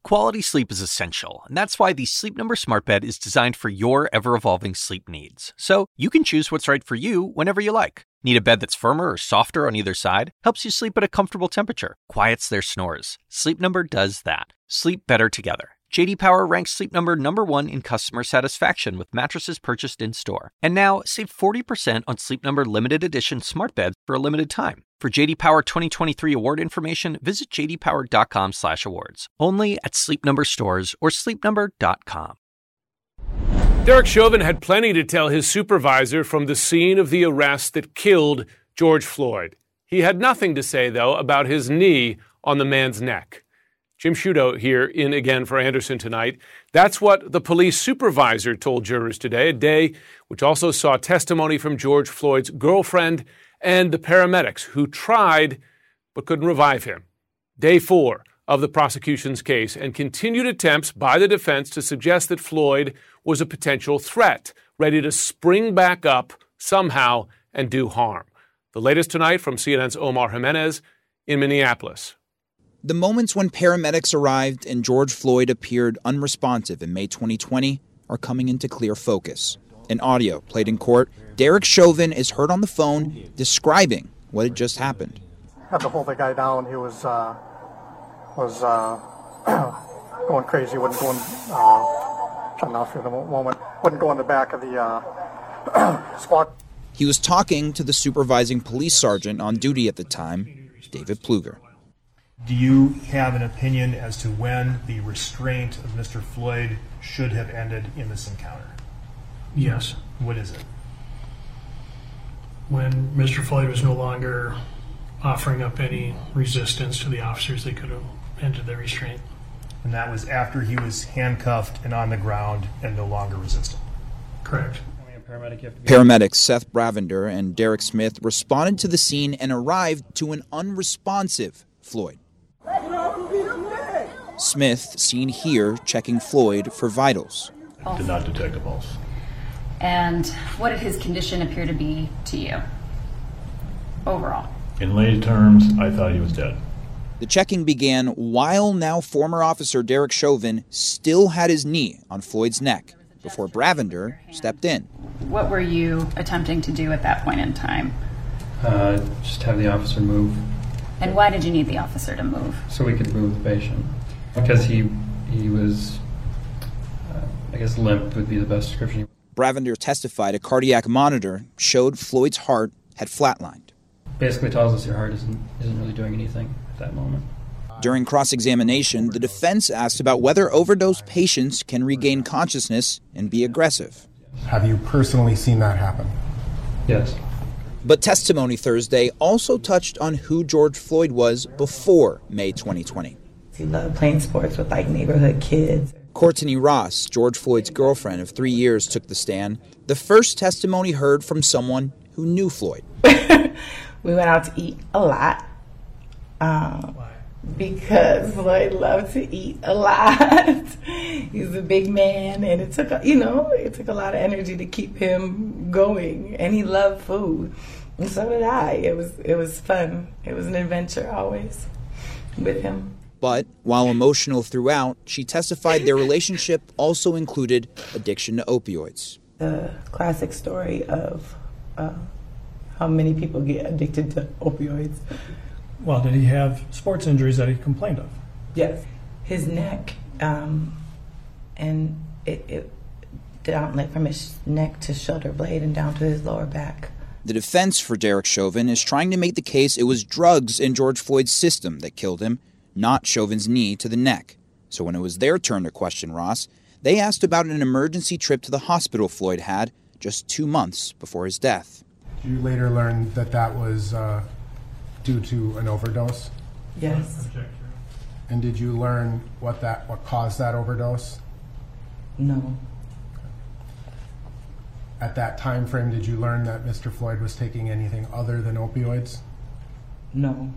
Quality sleep is essential, and that's why the Sleep Number Smart Bed is designed for your ever-evolving sleep needs. So you can choose what's right for you whenever you like. Need a bed that's firmer or softer on either side? Helps you sleep at a comfortable temperature. Quiets their snores. Sleep Number does that. Sleep better together. J.D. Power ranks Sleep Number #1 in customer satisfaction with mattresses purchased in-store. And now, save 40% on Sleep Number limited edition smart beds for a limited time. For J.D. Power 2023 award information, visit jdpower.com/awards. Only at Sleep Number stores or sleepnumber.com. Derek Chauvin had plenty to tell his supervisor from the scene of the arrest that killed George Floyd. He had nothing to say, though, about his knee on the man's neck. Jim Sciutto here in again for Anderson Tonight. That's what the police supervisor told jurors today, a day which also saw testimony from George Floyd's girlfriend and the paramedics who tried but couldn't revive him. Day 4 of the prosecution's case and continued attempts by the defense to suggest that Floyd was a potential threat, ready to spring back up somehow and do harm. The latest tonight from CNN's Omar Jimenez in Minneapolis. The moments when paramedics arrived and George Floyd appeared unresponsive in May 2020 are coming into clear focus. In audio played in court, Derek Chauvin is heard on the phone describing what had just happened. Had to hold the guy down. He was going crazy. Wouldn't go in, trying not for the moment. Wouldn't go in the back of the squad. He was talking to the supervising police sergeant on duty at the time, David Pluger. Do you have an opinion as to when the restraint of Mr. Floyd should have ended in this encounter? Yes. What is it? When Mr. Floyd was no longer offering up any resistance to the officers, they could have ended the restraint. And that was after he was handcuffed and on the ground and no longer resistant? Correct. Paramedics Seth Bravender and Derek Smith responded to the scene and arrived to an unresponsive Floyd. Smith, seen here, checking Floyd for vitals. Did not detect a pulse. And what did his condition appear to be to you, overall? In lay terms, I thought he was dead. The checking began while now former officer Derek Chauvin still had his knee on Floyd's neck before Bravender stepped in. What were you attempting to do at that point in time? Just have the officer move. And why did you need the officer to move? So we could move the patient. Because he was, I guess limp would be the best description. Bravender testified a cardiac monitor showed Floyd's heart had flatlined. Basically tells us your heart isn't really doing anything at that moment. During cross-examination, the defense asked about whether overdose patients can regain consciousness and be aggressive. Have you personally seen that happen? Yes. But testimony Thursday also touched on who George Floyd was before May 2020. He loved playing sports with neighborhood kids. Courtney Ross, George Floyd's girlfriend of 3 years, took the stand. The first testimony heard from someone who knew Floyd. We went out to eat a lot. Because Floyd loved to eat a lot. He's a big man, and it took a lot of energy to keep him going. And he loved food, and so did I. It was fun. It was an adventure always with him. But while emotional throughout, she testified their relationship also included addiction to opioids. The classic story of how many people get addicted to opioids. Well, did he have sports injuries that he complained of? Yes. His neck, and it went from his neck to shoulder blade and down to his lower back. The defense for Derek Chauvin is trying to make the case it was drugs in George Floyd's system that killed him, not Chauvin's knee to the neck. So when it was their turn to question Ross, they asked about an emergency trip to the hospital Floyd had just 2 months before his death. Did you later learn that was due to an overdose? Yes. And did you learn what caused that overdose? No. At that time frame, did you learn that Mr. Floyd was taking anything other than opioids? No.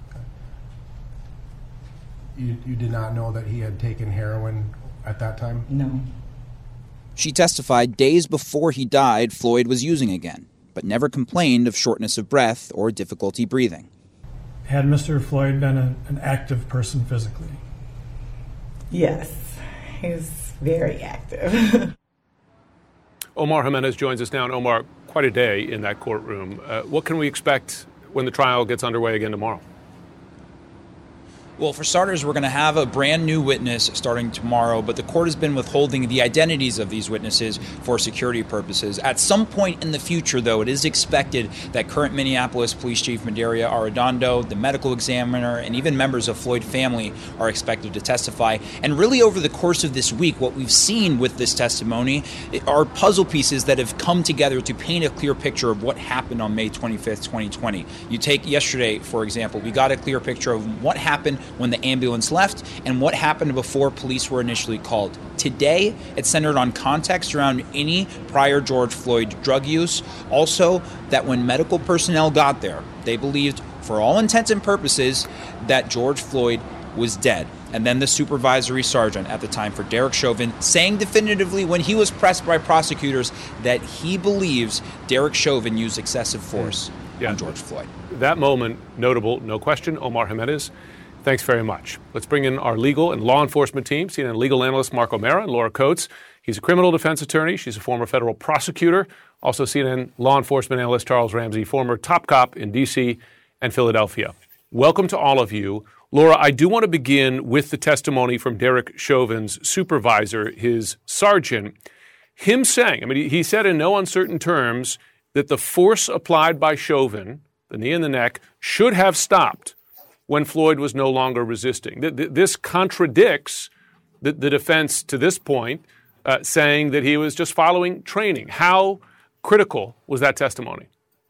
You did not know that he had taken heroin at that time? No. She testified days before he died, Floyd was using again, but never complained of shortness of breath or difficulty breathing. Had Mr. Floyd been an active person physically? Yes, he's very active. Omar Jimenez joins us now. And Omar, quite a day in that courtroom. What can we expect when the trial gets underway again tomorrow? Well, for starters, we're going to have a brand new witness starting tomorrow, but the court has been withholding the identities of these witnesses for security purposes. At some point in the future, though, it is expected that current Minneapolis Police Chief Medaria Arredondo, the medical examiner, and even members of Floyd family are expected to testify. And really over the course of this week, what we've seen with this testimony are puzzle pieces that have come together to paint a clear picture of what happened on May 25th, 2020. You take yesterday, for example, we got a clear picture of what happened when the ambulance left and what happened before police were initially called. Today, it's centered on context around any prior George Floyd drug use. Also, that when medical personnel got there, they believed, for all intents and purposes, that George Floyd was dead. And then the supervisory sergeant at the time for Derek Chauvin saying definitively when he was pressed by prosecutors that he believes Derek Chauvin used excessive force on George Floyd. That moment, notable, no question. Omar Jimenez, thanks very much. Let's bring in our legal and law enforcement team. CNN legal analyst Mark O'Mara and Laura Coates. He's a criminal defense attorney. She's a former federal prosecutor. Also CNN law enforcement analyst Charles Ramsey, former top cop in D.C. and Philadelphia. Welcome to all of you. Laura, I do want to begin with the testimony from Derek Chauvin's supervisor, his sergeant. Him saying, he said in no uncertain terms that the force applied by Chauvin, the knee in the neck, should have stopped when Floyd was no longer resisting. This contradicts the defense to this point, saying that he was just following training. How critical was that testimony?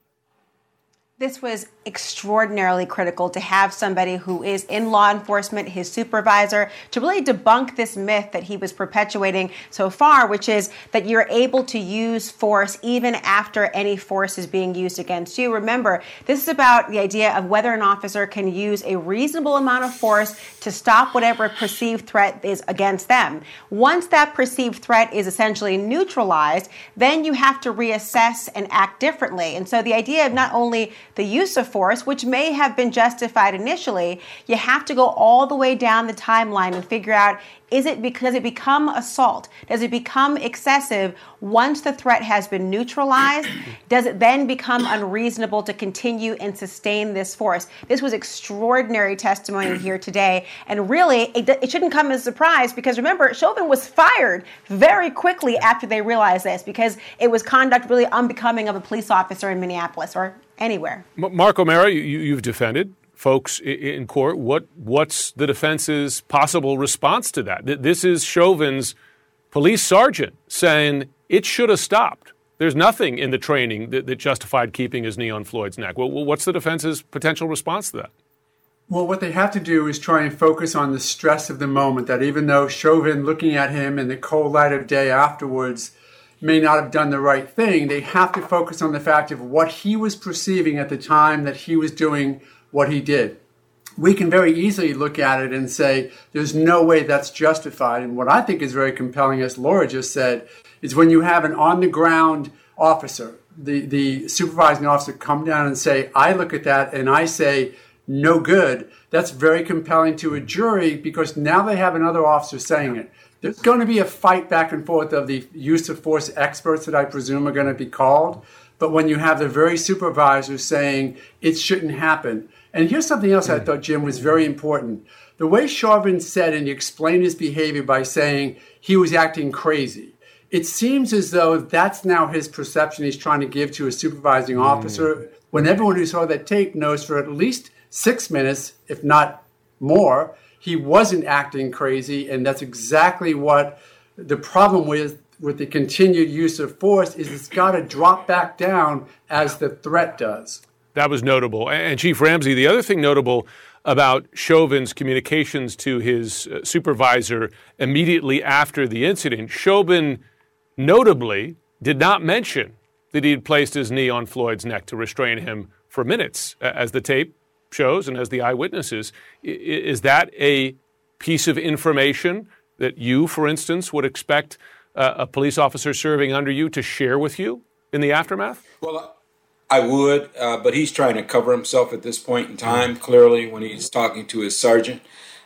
This was extraordinarily critical to have somebody who is in law enforcement, his supervisor, to really debunk this myth that he was perpetuating so far, which is that you're able to use force even after any force is being used against you. Remember, this is about the idea of whether an officer can use a reasonable amount of force to stop whatever perceived threat is against them. Once that perceived threat is essentially neutralized, then you have to reassess and act differently. And so the idea of not only the use of force, which may have been justified initially, you have to go all the way down the timeline and figure out, does it become assault? Does it become excessive once the threat has been neutralized? Does it then become unreasonable to continue and sustain this force? This was extraordinary testimony here today. And really, it shouldn't come as a surprise because remember, Chauvin was fired very quickly after they realized this because it was conduct really unbecoming of a police officer in Minneapolis or anywhere. Mark O'Mara, you've defended folks in court. What's the defense's possible response to that? This is Chauvin's police sergeant saying it should have stopped. There's nothing in the training that justified keeping his knee on Floyd's neck. Well, what's the defense's potential response to that? Well, what they have to do is try and focus on the stress of the moment, that even though Chauvin, looking at him in the cold light of day afterwards, may not have done the right thing, they have to focus on the fact of what he was perceiving at the time that he was doing what he did. We can very easily look at it and say, there's no way that's justified. And what I think is very compelling, as Laura just said, is when you have an on-the-ground officer, the supervising officer come down and say, I look at that and I say, no good. That's very compelling to a jury because now they have another officer saying it. There's going to be a fight back and forth of the use of force experts that I presume are going to be called. But when you have the very supervisor saying it shouldn't happen. And here's something else I thought, Jim, was very important. The way Chauvin said and he explained his behavior by saying he was acting crazy. It seems as though that's now his perception he's trying to give to a supervising officer when everyone who saw that tape knows for at least 6 minutes, if not more, he wasn't acting crazy. And that's exactly what the problem with the continued use of force is. It's got to drop back down as the threat does. That was notable. And Chief Ramsey, the other thing notable about Chauvin's communications to his supervisor immediately after the incident, Chauvin notably did not mention that he had placed his knee on Floyd's neck to restrain him for minutes, as the tape shows and as the eyewitnesses. Is that a piece of information that you, for instance, would expect a police officer serving under you to share with you in the aftermath? Well, I would, but he's trying to cover himself at this point in time, clearly, when he's talking to his sergeant.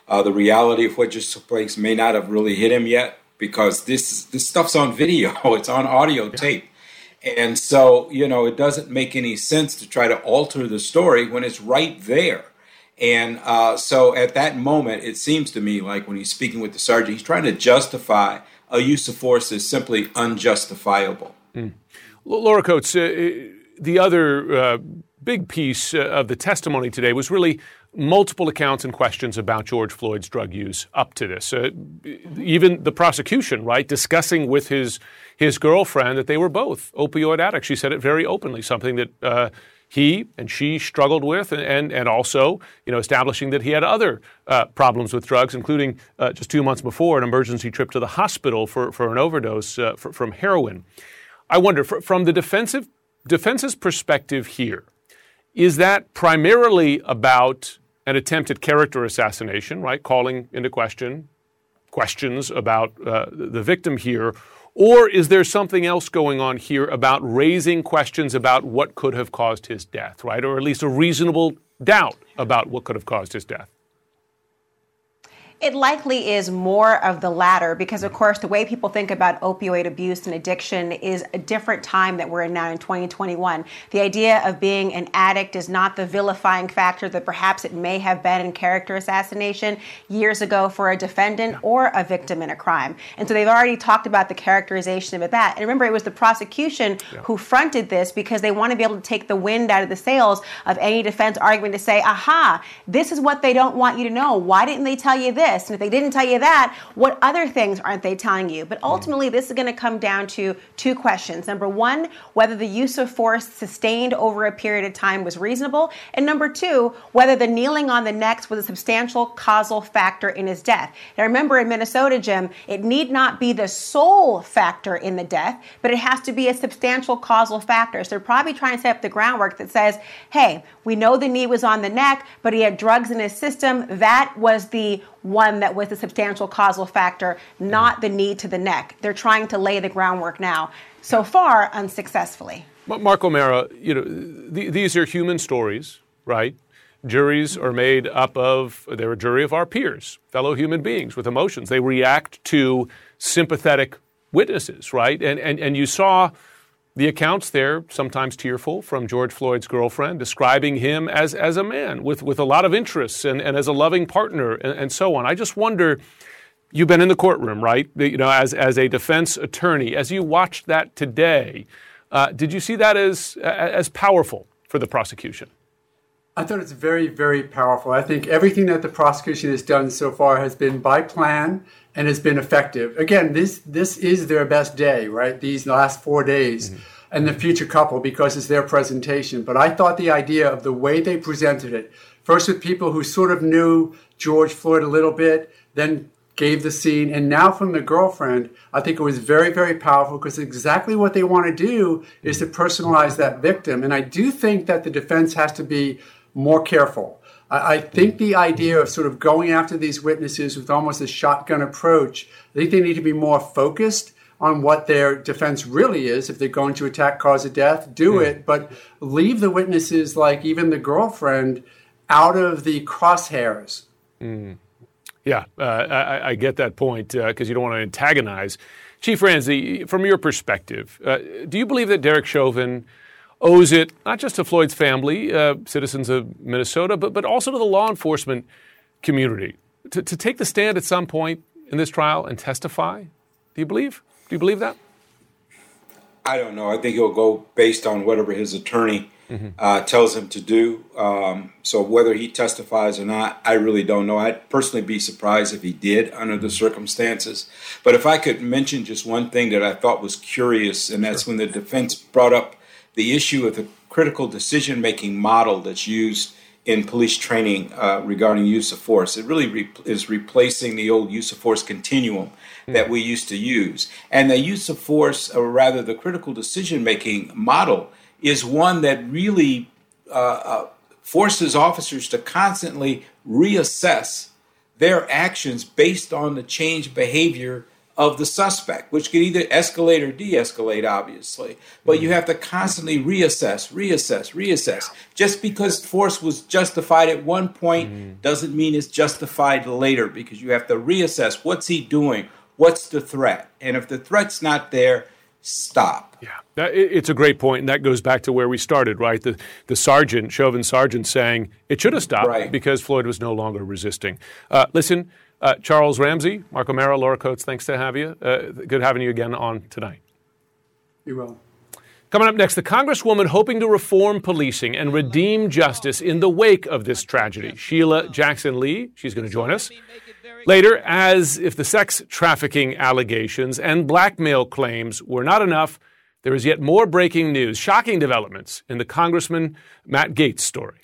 The reality of what just took place may not have really hit him yet, because this stuff's on video. It's on audio tape. And so, it doesn't make any sense to try to alter the story when it's right there. And so at that moment, it seems to me like when he's speaking with the sergeant, he's trying to justify a use of force that's simply unjustifiable. Laura Coates, the other big piece of the testimony today was really multiple accounts and questions about George Floyd's drug use up to this. Even the prosecution, right, discussing with his girlfriend that they were both opioid addicts. She said it very openly, something that he and she struggled with, and also, establishing that he had other problems with drugs, including just 2 months before an emergency trip to the hospital for an overdose from heroin. I wonder, from the defense's perspective here, is that primarily about an attempt at character assassination, right, calling into questions about the victim here, or is there something else going on here about raising questions about what could have caused his death, right, or at least a reasonable doubt about what could have caused his death? It likely is more of the latter because, of course, the way people think about opioid abuse and addiction is a different time that we're in now in 2021. The idea of being an addict is not the vilifying factor that perhaps it may have been in character assassination years ago for a defendant or a victim in a crime. And so they've already talked about the characterization of that. And remember, it was the prosecution who fronted this because they want to be able to take the wind out of the sails of any defense argument to say, aha, this is what they don't want you to know. Why didn't they tell you this? And if they didn't tell you that, what other things aren't they telling you? But ultimately, this is going to come down to two questions. Number one, whether the use of force sustained over a period of time was reasonable. And number two, whether the kneeling on the neck was a substantial causal factor in his death. Now, remember, in Minnesota, Jim, it need not be the sole factor in the death, but it has to be a substantial causal factor. So they're probably trying to set up the groundwork that says, hey, we know the knee was on the neck, but he had drugs in his system. That was the one that was the substantial causal factor, not the knee to the neck. They're trying to lay the groundwork now, so far unsuccessfully. Mark O'Mara, these are human stories, right? Juries are made up of, they're a jury of our peers, fellow human beings with emotions. They react to sympathetic witnesses, right? And you saw the accounts there, sometimes tearful, from George Floyd's girlfriend, describing him as a man with a lot of interests and as a loving partner and so on. I just wonder, you've been in the courtroom, right? As a defense attorney, as you watched that today, did you see that as powerful for the prosecution? I thought it's very, very powerful. I think everything that the prosecution has done so far has been by plan and has been effective. Again, this is their best day, right? These last 4 days and the future couple, because it's their presentation. But I thought the idea of the way they presented it, first with people who sort of knew George Floyd a little bit, then gave the scene, and now from the girlfriend, I think it was very, very powerful because exactly what they want to do is to personalize that victim. And I do think that the defense has to be more careful. I think the idea of sort of going after these witnesses with almost a shotgun approach, I think they need to be more focused on what their defense really is. If they're going to attack cause of death, do it, but leave the witnesses, like even the girlfriend, out of the crosshairs. Yeah, I get that point because you don't want to antagonize. Chief Ransey, from your perspective, do you believe that Derek Chauvin owes it not just to Floyd's family, citizens of Minnesota, but also to the law enforcement community to take the stand at some point in this trial and testify? Do you believe that? I don't know. I think he'll go based on whatever his attorney tells him to do. So whether he testifies or not, I really don't know. I'd personally be surprised if he did under the circumstances. But if I could mention just one thing that I thought was curious, and that's when the defense brought up the issue of the critical decision-making model that's used in police training regarding use of force. It really is replacing the old use of force continuum that we used to use. And the use of force, or rather the critical decision-making model, is one that really forces officers to constantly reassess their actions based on the changed behavior of the suspect, which could either escalate or de-escalate, obviously. But you have to constantly reassess. Just because force was justified at one point doesn't mean it's justified later, because you have to reassess. What's he doing? What's the threat? And if the threat's not there, stop. Yeah, it's a great point, and that goes back to where we started, right? The sergeant, Chauvin sergeant, saying it should have stopped because Floyd was no longer resisting. Listen, Charles Ramsey, Mark O'Mara, Laura Coates, thanks to have you. Good having you again on tonight. You will. Coming up next, the Congresswoman hoping to reform policing and redeem justice in the wake of this tragedy. Sheila Jackson Lee, she's going to join us. Later, as if the sex trafficking allegations and blackmail claims were not enough, there is yet more breaking news, shocking developments in the Congressman Matt Gaetz story.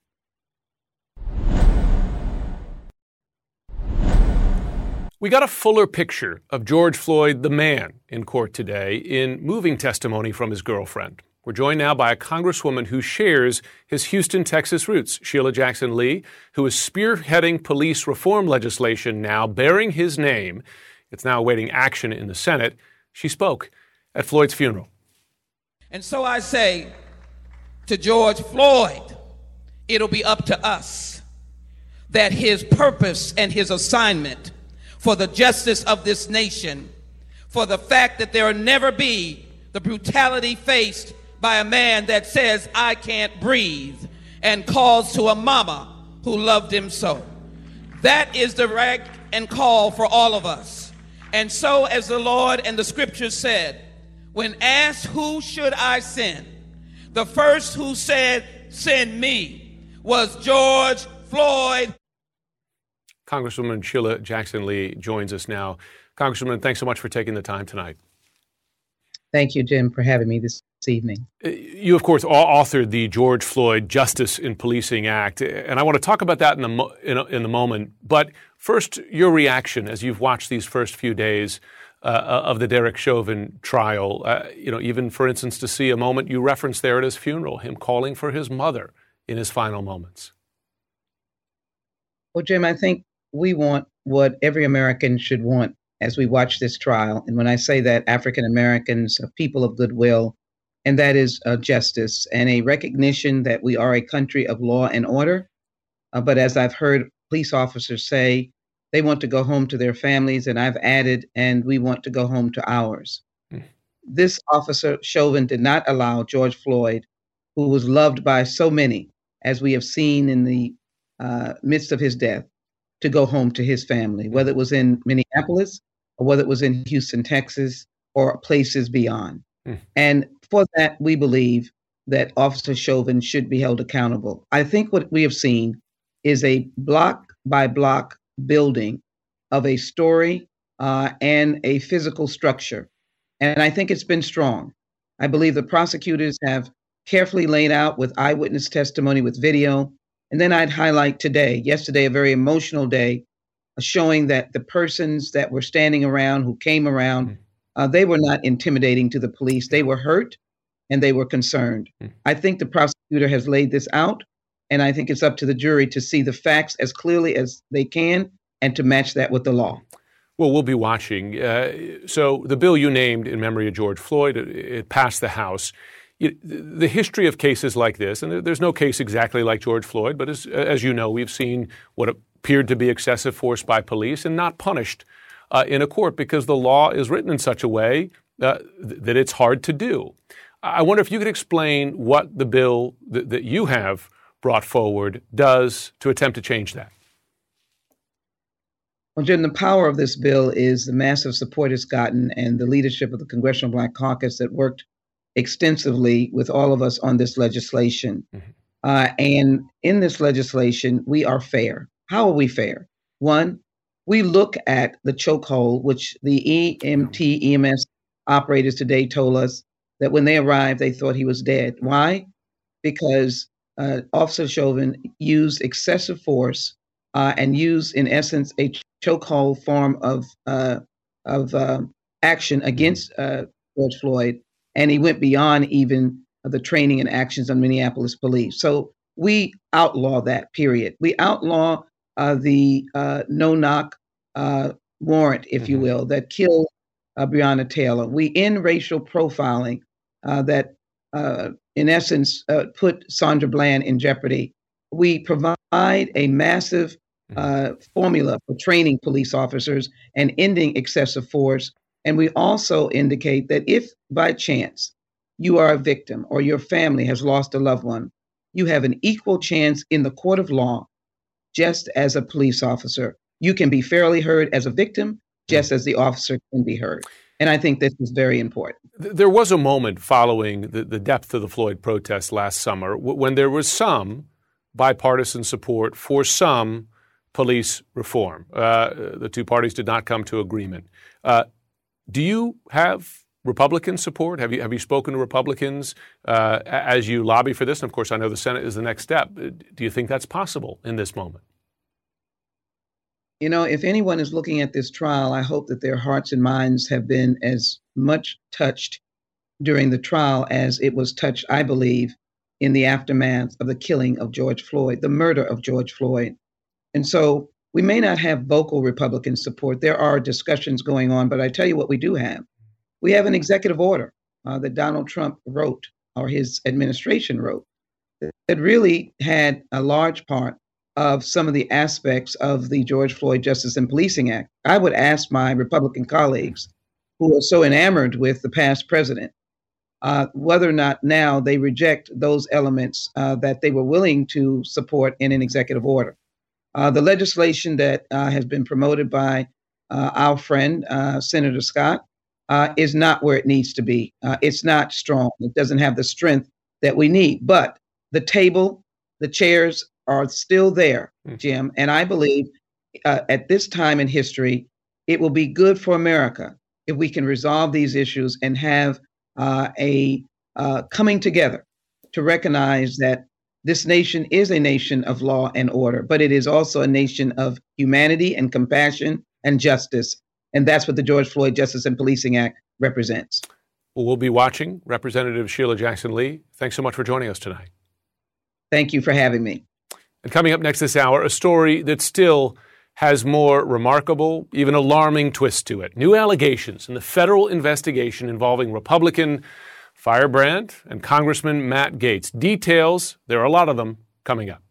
We got a fuller picture of George Floyd, the man, in court today in moving testimony from his girlfriend. We're joined now by a congresswoman who shares his Houston, Texas roots, Sheila Jackson Lee, who is spearheading police reform legislation now bearing his name. It's now awaiting action in the Senate. She spoke at Floyd's funeral. And so I say to George Floyd, it'll be up to us that his purpose and his assignment for the justice of this nation, for the fact that there will never be the brutality faced by a man that says, I can't breathe, and calls to a mama who loved him so. That is the right and call for all of us. And so, as the Lord and the scriptures said, when asked, who should I send? The first who said, send me, was George Floyd. Congresswoman Sheila Jackson Lee joins us now. Congresswoman, thanks so much for taking the time tonight. Thank you, Jim, for having me this evening. You, of course, authored the George Floyd Justice in Policing Act, and I want to talk about that in the moment. But first, your reaction as you've watched these first few days of the Derek Chauvin trial. Even, for instance, to see a moment you referenced there at his funeral, him calling for his mother in his final moments. Well, Jim, I think we want what every American should want as we watch this trial. And when I say that, African Americans are people of goodwill, and that is justice and a recognition that we are a country of law and order. But as I've heard police officers say, they want to go home to their families, and I've added, and we want to go home to ours. This officer, Chauvin, did not allow George Floyd, who was loved by so many, as we have seen in the midst of his death, to go home to his family, whether it was in Minneapolis or whether it was in Houston, Texas, or places beyond. And for that, we believe that Officer Chauvin should be held accountable. I think what we have seen is a block by block building of a story and a physical structure. And I think it's been strong. I believe the prosecutors have carefully laid out with eyewitness testimony, with video. And then I'd highlight yesterday, a very emotional day, showing that the persons that were standing around, who came around, they were not intimidating to the police. They were hurt and they were concerned. I think the prosecutor has laid this out, and I think it's up to the jury to see the facts as clearly as they can and to match that with the law. Well, we'll be watching. So the bill you named in memory of George Floyd, it passed the House. The history of cases like this, and there's no case exactly like George Floyd, but as you know, we've seen what appeared to be excessive force by police and not punished in a court because the law is written in such a way that it's hard to do. I wonder if you could explain what the bill that you have brought forward does to attempt to change that. Well, Jim, the power of this bill is the massive support it's gotten and the leadership of the Congressional Black Caucus that worked extensively with all of us on this legislation. And in this legislation, we are fair. How are we fair? One, we look at the chokehold, which the EMS operators today told us that when they arrived, they thought he was dead. Why? Because Officer Chauvin used excessive force and used, in essence, a chokehold form of action against George Floyd. And he went beyond even the training and actions of Minneapolis police. So we outlaw that, period. We outlaw the no-knock warrant, if you will, that killed Breonna Taylor. We end racial profiling that, in essence, put Sandra Bland in jeopardy. We provide a massive formula for training police officers and ending excessive force. And we also indicate that if by chance you are a victim or your family has lost a loved one, you have an equal chance in the court of law, just as a police officer. You can be fairly heard as a victim, just as the officer can be heard. And I think this is very important. There was a moment following the depth of the Floyd protests last summer when there was some bipartisan support for some police reform. The two parties did not come to agreement. Do you have Republican support? Have you spoken to Republicans as you lobby for this? And of course, I know the Senate is the next step. Do you think that's possible in this moment? You know, if anyone is looking at this trial, I hope that their hearts and minds have been as much touched during the trial as it was touched, I believe, in the aftermath of the killing of George Floyd, the murder of George Floyd. And so we may not have vocal Republican support. There are discussions going on, but I tell you what we do have. We have an executive order that Donald Trump wrote, or his administration wrote, that really had a large part of some of the aspects of the George Floyd Justice and Policing Act. I would ask my Republican colleagues who are so enamored with the past president whether or not now they reject those elements that they were willing to support in an executive order. The legislation that has been promoted by our friend, Senator Scott, is not where it needs to be. It's not strong. It doesn't have the strength that we need. But the table, the chairs are still there, Jim. And I believe at this time in history, it will be good for America if we can resolve these issues and have a coming together to recognize that this nation is a nation of law and order, but it is also a nation of humanity and compassion and justice. And that's what the George Floyd Justice and Policing Act represents. Well, we'll be watching. Representative Sheila Jackson Lee, thanks so much for joining us tonight. Thank you for having me. And coming up next this hour, a story that still has more remarkable, even alarming twist to it. New allegations in the federal investigation involving Republican firebrand and Congressman Matt Gaetz. Details, there are a lot of them, coming up.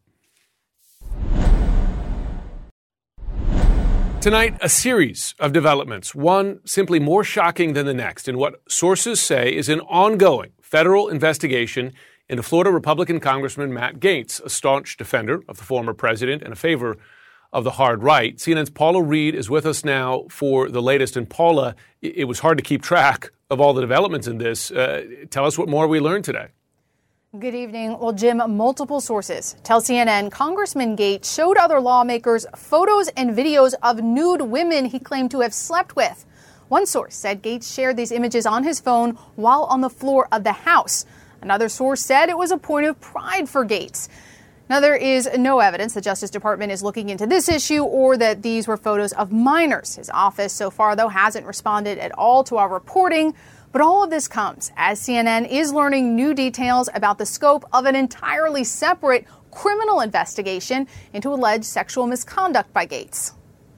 Tonight, a series of developments, one simply more shocking than the next, in what sources say is an ongoing federal investigation into Florida Republican Congressman Matt Gaetz, a staunch defender of the former president and a favor of the hard right. CNN's Paula Reed is with us now for the latest. And Paula, it was hard to keep track of all the developments in this. Tell us what more we learned today. Good evening. Well, Jim, multiple sources tell CNN Congressman Gaetz showed other lawmakers photos and videos of nude women he claimed to have slept with. One source said Gaetz shared these images on his phone while on the floor of the House. Another source said it was a point of pride for Gaetz. Now, there is no evidence the Justice Department is looking into this issue or that these were photos of minors. His office so far, though, hasn't responded at all to our reporting. But all of this comes as CNN is learning new details about the scope of an entirely separate criminal investigation into alleged sexual misconduct by Gaetz.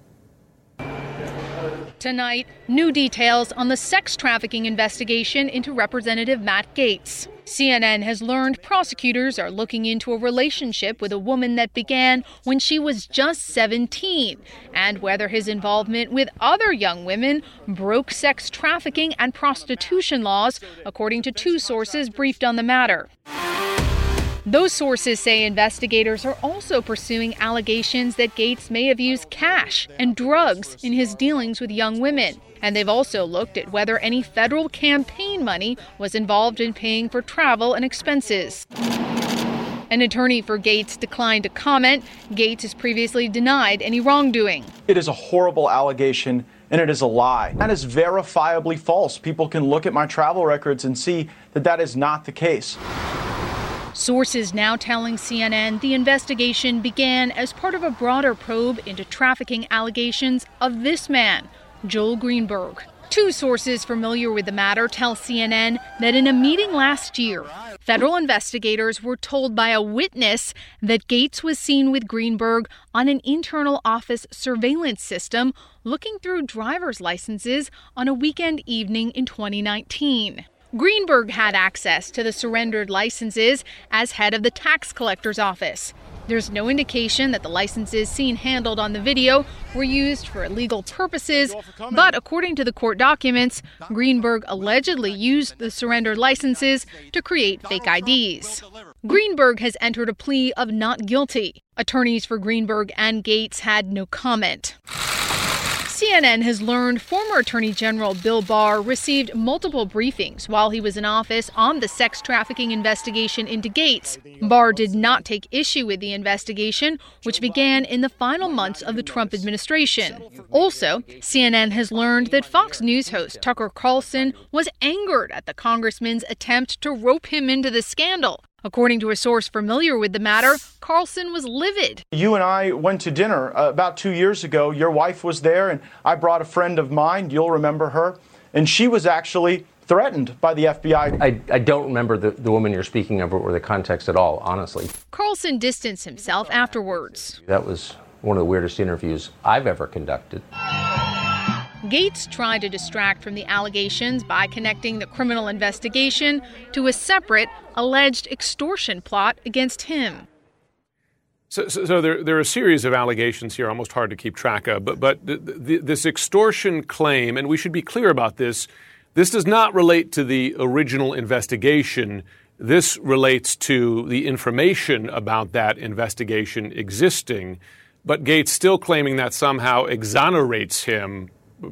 Tonight, new details on the sex trafficking investigation into Representative Matt Gaetz. CNN has learned prosecutors are looking into a relationship with a woman that began when she was just 17, and whether his involvement with other young women broke sex trafficking and prostitution laws, according to two sources briefed on the matter. Those sources say investigators are also pursuing allegations that Gaetz may have used cash and drugs in his dealings with young women. And they've also looked at whether any federal campaign money was involved in paying for travel and expenses. An attorney for Gaetz declined to comment. Gaetz has previously denied any wrongdoing. It is a horrible allegation, and it is a lie. That is verifiably false. People can look at my travel records and see that that is not the case. Sources now telling CNN the investigation began as part of a broader probe into trafficking allegations of this man, Joel Greenberg. Two sources familiar with the matter tell CNN that in a meeting last year, federal investigators were told by a witness that Gates was seen with Greenberg on an internal office surveillance system looking through driver's licenses on a weekend evening in 2019. Greenberg had access to the surrendered licenses as head of the tax collector's office. There's no indication that the licenses seen handled on the video were used for illegal purposes, but according to the court documents, Greenberg allegedly used the surrendered licenses to create fake IDs. Greenberg has entered a plea of not guilty. Attorneys for Greenberg and Gates had no comment. CNN has learned former Attorney General Bill Barr received multiple briefings while he was in office on the sex trafficking investigation into Gates. Barr did not take issue with the investigation, which began in the final months of the Trump administration. Also, CNN has learned that Fox News host Tucker Carlson was angered at the congressman's attempt to rope him into the scandal. According to a source familiar with the matter, Carlson was livid. You and I went to dinner about 2 years ago. Your wife was there, and I brought a friend of mine. You'll remember her. And she was actually threatened by the FBI. I don't remember the woman you're speaking of or the context at all, honestly. Carlson distanced himself afterwards. That was one of the weirdest interviews I've ever conducted. Gates tried to distract from the allegations by connecting the criminal investigation to a separate alleged extortion plot against him. So there are a series of allegations here, almost hard to keep track of. But this extortion claim, and we should be clear about this, this does not relate to the original investigation. This relates to the information about that investigation existing. But Gates still claiming that somehow exonerates him.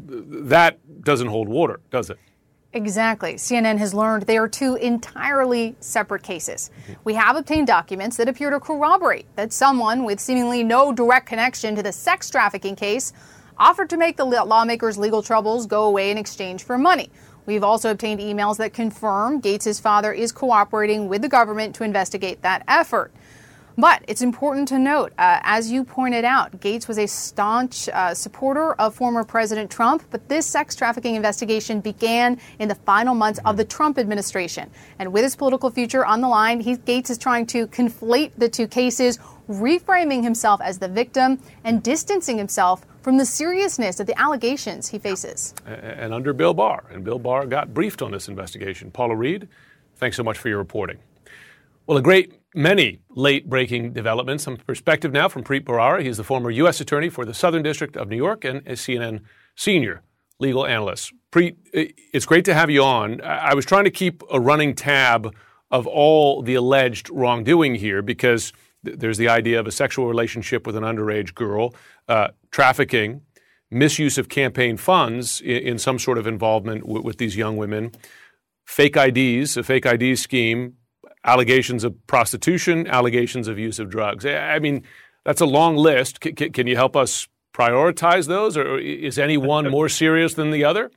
That doesn't hold water, does it? Exactly. CNN has learned they are two entirely separate cases. We have obtained documents that appear to corroborate that someone with seemingly no direct connection to the sex trafficking case offered to make the lawmakers' legal troubles go away in exchange for money. We've also obtained emails that confirm Gates' father is cooperating with the government to investigate that effort. But it's important to note, as you pointed out, Gates was a staunch supporter of former President Trump, but this sex trafficking investigation began in the final months of the Trump administration. And with his political future on the line, Gates is trying to conflate the two cases, reframing himself as the victim and distancing himself from the seriousness of the allegations he faces. And under Bill Barr. And Bill Barr got briefed on this investigation. Paula Reed, thanks so much for your reporting. Well, a great many late-breaking developments. Some perspective now from Preet Bharara. He's the former U.S. Attorney for the Southern District of New York and a CNN senior legal analyst. Preet, it's great to have you on. I was trying to keep a running tab of all the alleged wrongdoing here because there's the idea of a sexual relationship with an underage girl, trafficking, misuse of campaign funds in some sort of involvement with these young women, fake IDs, a fake ID scheme, allegations of prostitution, allegations of use of drugs. I mean, that's a long list. Can you help us prioritize those, or is any one more serious than the other?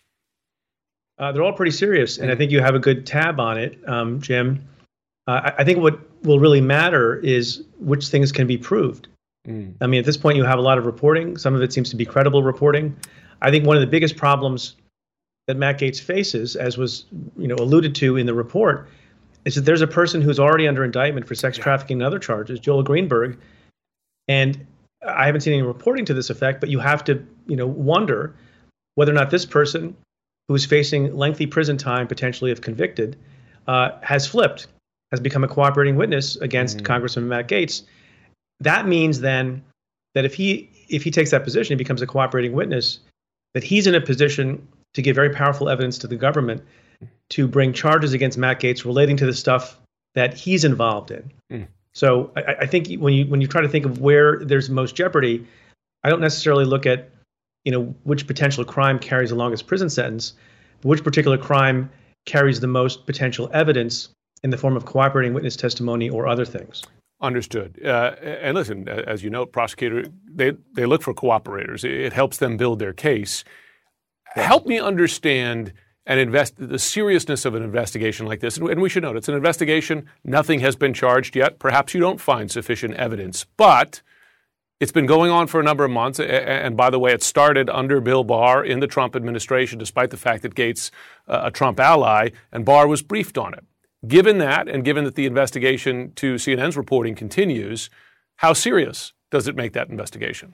They're all pretty serious, and I think you have a good tab on it, Jim. I think what will really matter is which things can be proved. I mean, at this point, you have a lot of reporting. Some of it seems to be credible reporting. I think one of the biggest problems that Matt Gaetz faces, as was alluded to in the report, is that there's a person who's already under indictment for sex trafficking and other charges, Joel Greenberg, and I haven't seen any reporting to this effect, but you have to, wonder whether or not this person, who is facing lengthy prison time, potentially if convicted, has flipped, has become a cooperating witness against Congressman Matt Gaetz. That means then that if he takes that position, he becomes a cooperating witness, that he's in a position to give very powerful evidence to the government to bring charges against Matt Gaetz relating to the stuff that he's involved in. So I think when you try to think of where there's most jeopardy, I don't necessarily look at which potential crime carries the longest prison sentence, but which particular crime carries the most potential evidence in the form of cooperating witness testimony or other things. Understood. And listen, as you know, prosecutors, they look for cooperators. It helps them build their case. Help me understand the seriousness of an investigation like this. And we should note, it's an investigation. Nothing has been charged yet. Perhaps you don't find sufficient evidence. But It's been going on for a number of months. And by the way, it started under Bill Barr in the Trump administration, despite the fact that Gates, a Trump ally, and Barr was briefed on it. Given that, and given that the investigation to CNN's reporting continues, how serious does it make that investigation?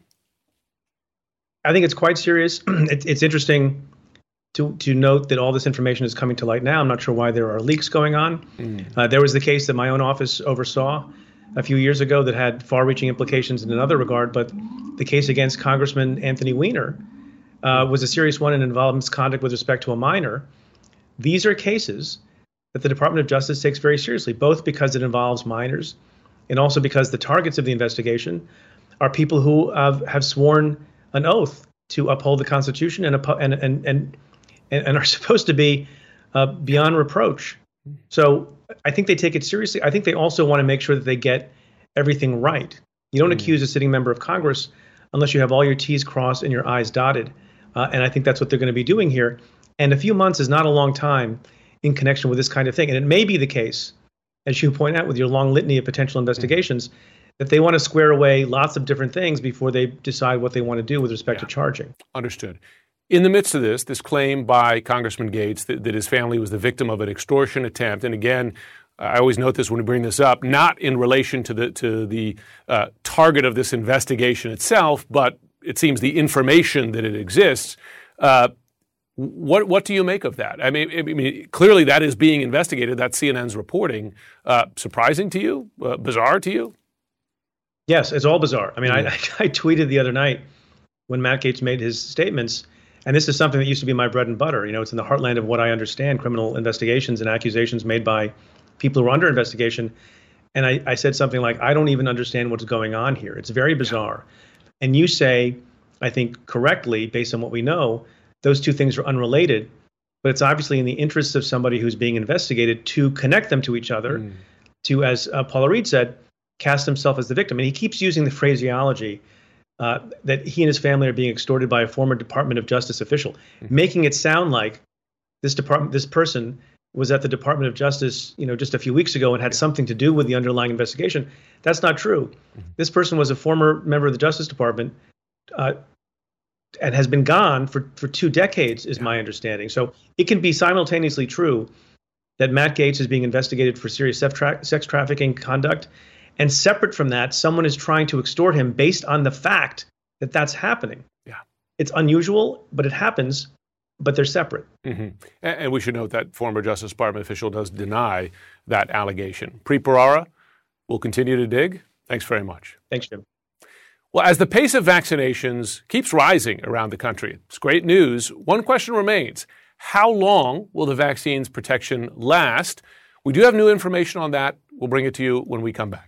I think it's quite serious. It's interesting to note that all this information is coming to light now. I'm not sure why there are leaks going on. There was the case that my own office oversaw a few years ago that had far-reaching implications in another regard, but the case against Congressman Anthony Weiner was a serious one and involved misconduct with respect to a minor. These are cases that the Department of Justice takes very seriously, both because it involves minors and also because the targets of the investigation are people who have sworn an oath to uphold the Constitution and are supposed to be beyond reproach. So I think they take it seriously. I think they also want to make sure that they get everything right. You don't accuse a sitting member of Congress unless you have all your T's crossed and your I's dotted. And I think that's what they're going to be doing here. And a few months is not a long time in connection with this kind of thing. And it may be the case, as you point out with your long litany of potential investigations, that they want to square away lots of different things before they decide what they want to do with respect to charging. Understood. In the midst of this claim by Congressman Gates that his family was the victim of an extortion attempt, and again, I always note this when we bring this up, not in relation to the target of this investigation itself, but it seems the information that it exists. What do you make of that? I mean, clearly that is being investigated. That's CNN's reporting. Surprising to you? Bizarre to you? Yes, it's all bizarre. I mean, I tweeted the other night when Matt Gaetz made his statements. And this is something that used to be my bread and butter. You know, it's in the heartland of what I understand, criminal investigations and accusations made by people who are under investigation. And I said something like, I don't even understand what's going on here. It's very bizarre. And you say, I think correctly, based on what we know, those two things are unrelated. But it's obviously in the interests of somebody who's being investigated to connect them to each other, to, as Paula Reed said, cast himself as the victim. And he keeps using the phraseology that he and his family are being extorted by a former Department of Justice official, making it sound like this person was at the Department of Justice, just a few weeks ago and had something to do with the underlying investigation. That's not true. This person was a former member of the Justice Department and has been gone for 2 decades, is my understanding. So it can be simultaneously true that Matt Gaetz is being investigated for serious sex trafficking conduct, and separate from that, someone is trying to extort him based on the fact that that's happening. Yeah, it's unusual, but it happens, but they're separate. And we should note that former Justice Department official does deny that allegation. Preet Bharara, we'll continue to dig. Thanks very much. Thanks, Jim. Well, as the pace of vaccinations keeps rising around the country, it's great news. One question remains. How long will the vaccine's protection last? We do have new information on that. We'll bring it to you when we come back.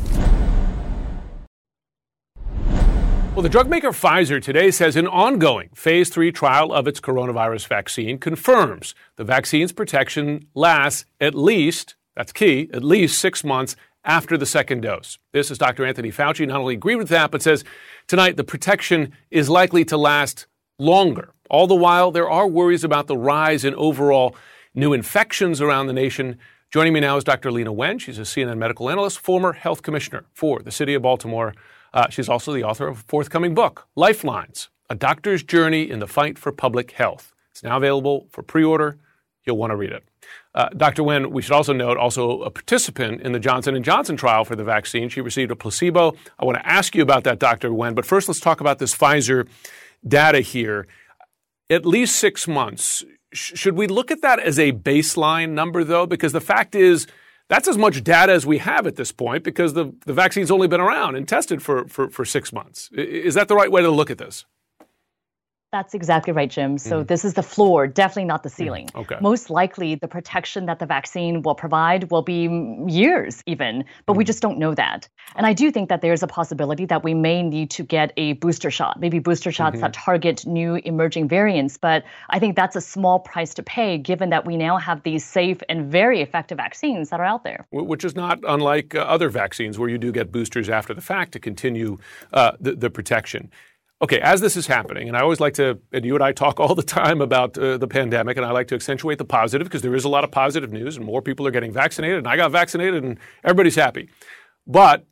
Well, the drug maker Pfizer today says an ongoing phase 3 trial of its coronavirus vaccine confirms the vaccine's protection lasts at least, that's key, at least 6 months after the second dose. This is Dr. Anthony Fauci not only agreed with that, but says tonight the protection is likely to last longer. All the while, there are worries about the rise in overall new infections around the nation. Joining me now is Dr. Leana Wen. She's a CNN medical analyst, former health commissioner for the city of Baltimore. She's also the author of a forthcoming book, Lifelines, A Doctor's Journey in the Fight for Public Health. It's now available for pre-order. You'll want to read it. Dr. Wen, we should also note, also a participant in the Johnson & Johnson trial for the vaccine. She received a placebo. I want to ask you about that, Dr. Wen. But first, let's talk about this Pfizer data here. At least 6 months. Should we look at that as a baseline number, though? Because the fact is, that's as much data as we have at this point because the vaccine's only been around and tested for 6 months. Is that the right way to look at this? That's exactly right, Jim. So this is the floor, definitely not the ceiling. Okay. Most likely, the protection that the vaccine will provide will be years even, but we just don't know that. And I do think that there's a possibility that we may need to get a booster shot, maybe booster shots that target new emerging variants. But I think that's a small price to pay, given that we now have these safe and very effective vaccines that are out there. Which is not unlike other vaccines where you do get boosters after the fact to continue the protection. Okay, as this is happening, and I always like to, and you and I talk all the time about the pandemic, and I like to accentuate the positive because there is a lot of positive news and more people are getting vaccinated, and I got vaccinated and everybody's happy. But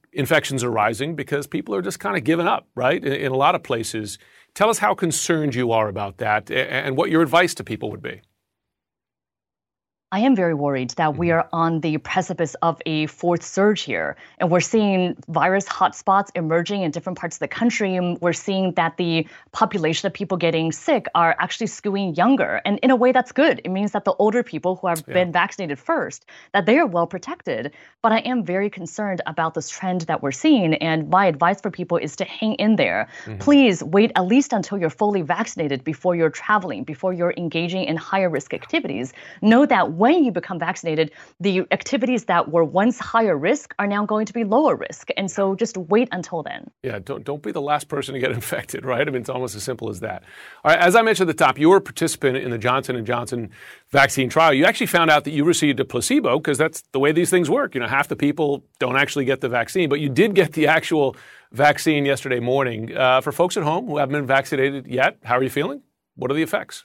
infections are rising because people are just kind of giving up, right? In a lot of places. Tell us how concerned you are about that and what your advice to people would be. I am very worried that we are on the precipice of a fourth surge here. And we're seeing virus hotspots emerging in different parts of the country. And we're seeing that the population of people getting sick are actually skewing younger. And in a way, that's good. It means that the older people who have been vaccinated first, that they are well protected. But I am very concerned about this trend that we're seeing. And my advice for people is to hang in there. Please wait at least until you're fully vaccinated before you're traveling, before you're engaging in higher risk activities. Know that when you become vaccinated, the activities that were once higher risk are now going to be lower risk. And so just wait until then. Yeah, don't be the last person to get infected, right? I mean, it's almost as simple as that. All right, as I mentioned at the top, you were a participant in the Johnson & Johnson vaccine trial. You actually found out that you received a placebo because that's the way these things work. You know, half the people don't actually get the vaccine, but you did get the actual vaccine yesterday morning. For folks at home who haven't been vaccinated yet, how are you feeling? What are the effects?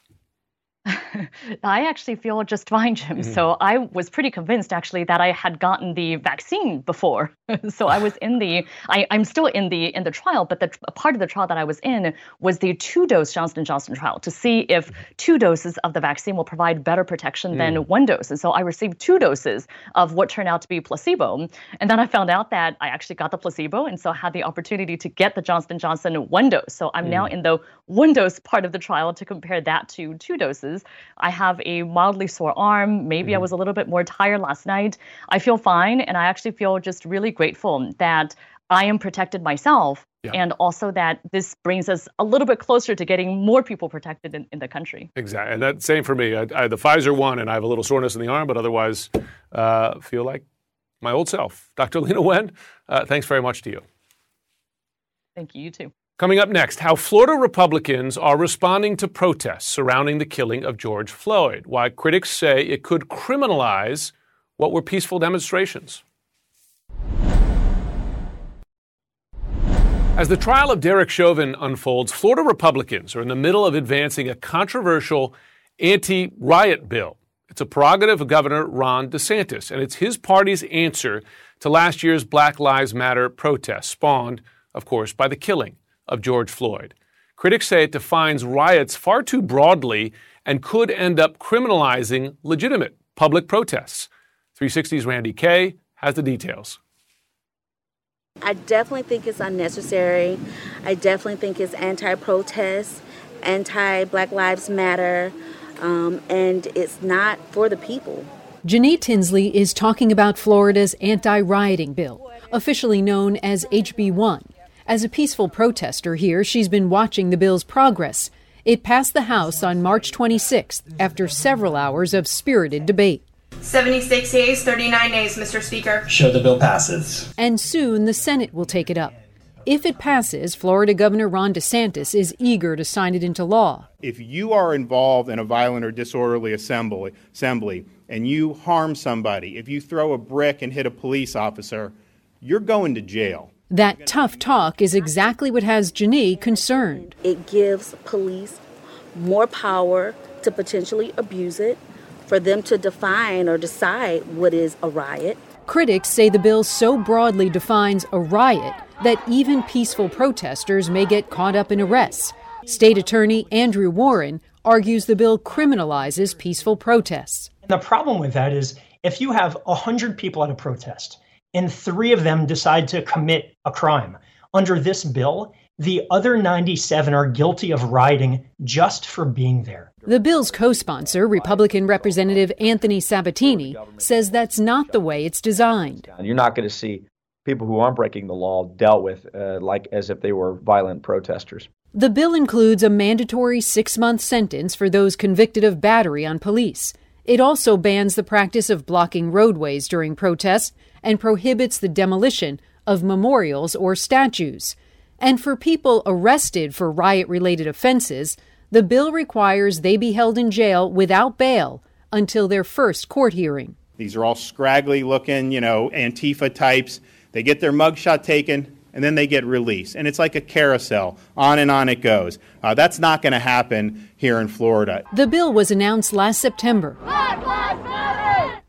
I actually feel just fine, Jim. So I was pretty convinced, actually, that I had gotten the vaccine before. So I was I'm still in the trial, but the part of the trial that I was in was the 2-dose Johnson & Johnson trial to see if 2 doses of the vaccine will provide better protection than 1 dose. And so I received 2 doses of what turned out to be placebo. And then I found out that I actually got the placebo, and so had the opportunity to get the Johnson & Johnson 1 dose. So I'm now in the 1 dose part of the trial to compare that to 2 doses. I have a mildly sore arm. Maybe I was a little bit more tired last night. I feel fine, and I actually feel just really grateful that I am protected myself, and also that this brings us a little bit closer to getting more people protected in the country. Exactly, and that's same for me. I the Pfizer one, and I have a little soreness in the arm, but otherwise feel like my old self. Dr. Leana Wen, thanks very much to you. Thank you, you too. Coming up next, how Florida Republicans are responding to protests surrounding the killing of George Floyd, why critics say it could criminalize what were peaceful demonstrations. As the trial of Derek Chauvin unfolds, Florida Republicans are in the middle of advancing a controversial anti-riot bill. It's a prerogative of Governor Ron DeSantis, and it's his party's answer to last year's Black Lives Matter protests, spawned, of course, by the killing of George Floyd. Critics say it defines riots far too broadly and could end up criminalizing legitimate public protests. 360's Randy Kay has the details. I definitely think it's unnecessary. I definitely think it's anti-protest, anti-Black Lives Matter, and it's not for the people. Jeannie Tinsley is talking about Florida's anti-rioting bill, officially known as HB 1. As a peaceful protester here, she's been watching the bill's progress. It passed the House on March 26th after several hours of spirited debate. 76 yeas, 39 nays, Mr. Speaker. Show the bill passes. And soon the Senate will take it up. If it passes, Florida Governor Ron DeSantis is eager to sign it into law. If you are involved in a violent or disorderly assembly and you harm somebody, if you throw a brick and hit a police officer, you're going to jail. That tough talk is exactly what has Jeannie concerned. It gives police more power to potentially abuse it, for them to define or decide what is a riot. Critics say the bill so broadly defines a riot that even peaceful protesters may get caught up in arrests. State Attorney Andrew Warren argues the bill criminalizes peaceful protests. The problem with that is if you have 100 people at a protest and 3 of them decide to commit a crime, under this bill, the other 97 are guilty of rioting just for being there. The bill's co-sponsor, Republican Representative Anthony Sabatini, says that's not the way it's designed. You're not going to see people who aren't breaking the law dealt with like as if they were violent protesters. The bill includes a mandatory 6-month sentence for those convicted of battery on police. It also bans the practice of blocking roadways during protests and prohibits the demolition of memorials or statues. And for people arrested for riot-related offenses, the bill requires they be held in jail without bail until their first court hearing. These are all scraggly-looking, Antifa types. They get their mugshot taken, and then they get released. And it's like a carousel. On and on it goes. That's not going to happen here in Florida. The bill was announced last September.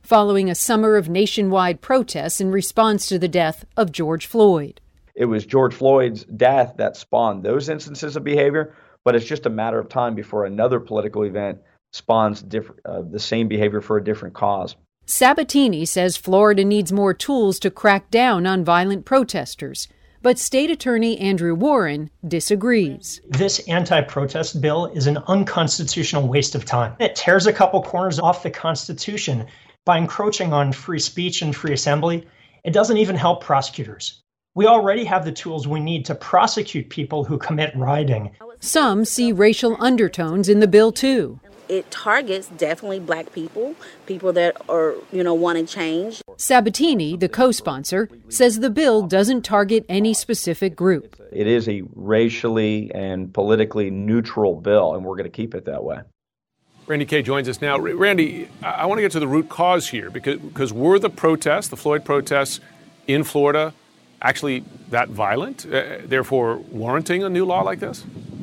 following a summer of nationwide protests in response to the death of George Floyd. It was George Floyd's death that spawned those instances of behavior, but it's just a matter of time before another political event spawns the same behavior for a different cause. Sabatini says Florida needs more tools to crack down on violent protesters, but State Attorney Andrew Warren disagrees. This anti-protest bill is an unconstitutional waste of time. It tears a couple corners off the Constitution by encroaching on free speech and free assembly. It doesn't even help prosecutors. We already have the tools we need to prosecute people who commit rioting. Some see racial undertones in the bill, too. It targets definitely black people, people that are, wanting change. Sabatini, the co-sponsor, says the bill doesn't target any specific group. It is a racially and politically neutral bill, and we're going to keep it that way. Randy Kaye joins us now. Randy, I want to get to the root cause here because were the protests, the Floyd protests in Florida, actually that violent, therefore warranting a new law like this?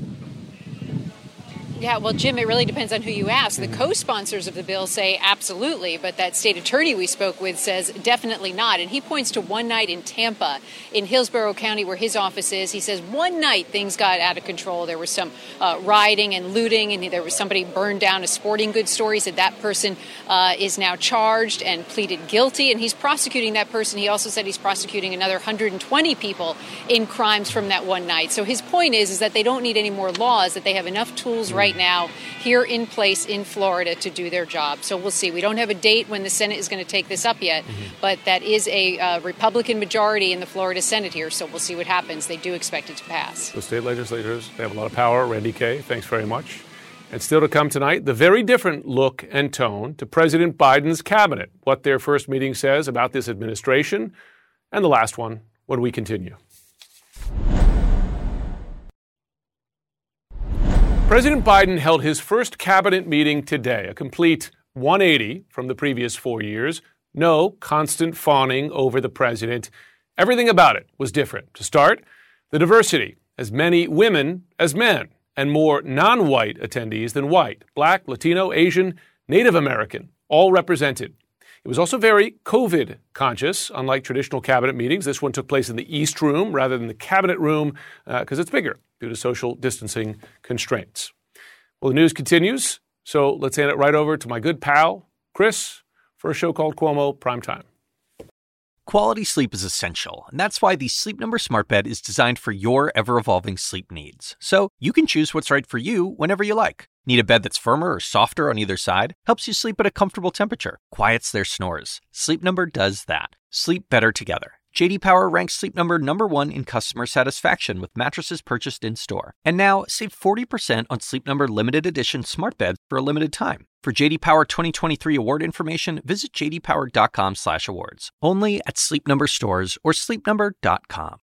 Yeah, well, Jim, it really depends on who you ask. The co-sponsors of the bill say absolutely, but that state attorney we spoke with says definitely not. And he points to one night in Tampa, in Hillsborough County, where his office is. He says one night things got out of control. There was some rioting and looting, and there was somebody burned down a sporting goods store. He said that person is now charged and pleaded guilty, and he's prosecuting that person. He also said he's prosecuting another 120 people in crimes from that one night. So his point is that they don't need any more laws, that they have enough tools right now here in place in Florida to do their job. So we'll see. We don't have a date when the Senate is going to take this up yet, but that is a Republican majority in the Florida Senate here, so we'll see what happens. They do expect it to pass. The state legislators, they have a lot of power. Randy Kaye, thanks very much. And still to come tonight, the very different look and tone to President Biden's cabinet, what their first meeting says about this administration, and the last one when we continue. President Biden held his first cabinet meeting today, a complete 180 from the previous 4 years. No constant fawning over the president. Everything about it was different. To start, the diversity, as many women as men, and more non-white attendees than white, Black, Latino, Asian, Native American, all represented. It was also very COVID conscious. Unlike traditional cabinet meetings, this one took place in the East Room rather than the cabinet room because it's bigger due to social distancing constraints. Well, the news continues, so let's hand it right over to my good pal, Chris, for a show called Cuomo Primetime. Quality sleep is essential, and that's why the Sleep Number Smart Bed is designed for your ever-evolving sleep needs. So you can choose what's right for you whenever you like. Need a bed that's firmer or softer on either side? Helps you sleep at a comfortable temperature. Quiets their snores. Sleep Number does that. Sleep better together. J.D. Power ranks Sleep Number #1 in customer satisfaction with mattresses purchased in-store. And now, save 40% on Sleep Number limited edition smart beds for a limited time. For J.D. Power 2023 award information, visit jdpower.com/awards. Only at Sleep Number stores or sleepnumber.com.